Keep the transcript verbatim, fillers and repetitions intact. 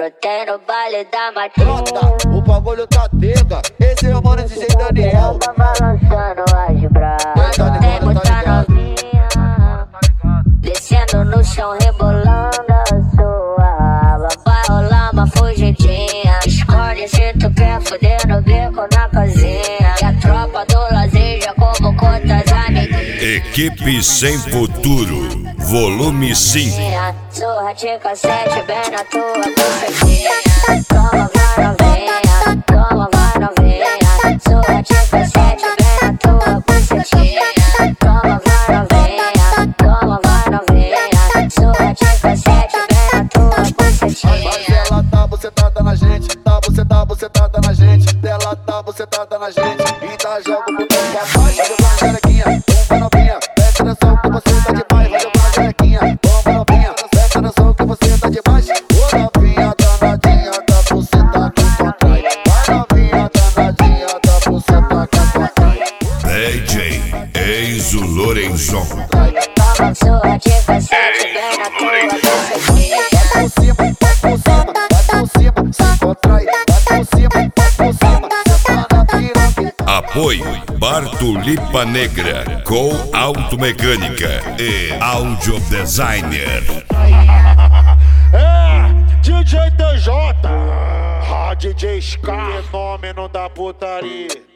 brotei no baile da matinha. O bagulho tá tega, esse é o mano D J Daniel. Tá balançando as brasas, tem muita novinha descendo no chão, rebolando a sua raba. Vai rolar uma fugidinha, escolhe se tu quer fuder no bico na casinha. E a tropa do lazer já convocou tuas amiguinhas. Equipe Sem Futuro, volume cinco. Surra de cassete bem na tua bucetinha. Toma, vai novinha, toma, vai novinha. Surra de cassete bem na tua bucetinha. Toma, vai novinha, toma, vai novinha. Surra de cassete bem na tua bucetinha. Mas ela tá bucetada na gente, tá bucetada, bucetada na gente. Ela tá bucetada na gente, e tá jogo pro teu papai. Vai jogar na xerequinha, toma novinha. Presta atenção que você tá demais, vai jogar na xerequinha. Toma novinha, presta atenção que você tá demais. Ô novinha danadinha da buceta que contrai. Vai novinha danadinha da buceta que contrai. D J Enzo Lorenzon. Toma surra de cassete bem na tua bucetinha. Vai por cima, vai por cima, vai por cima, se contrai. Vai por cima, vai por cima, você tá na piroca. Apoio Bartulipa Negra, com Automecânica e Audio Designer. É, D J T J, ah, D J Scar, fenômeno da putaria.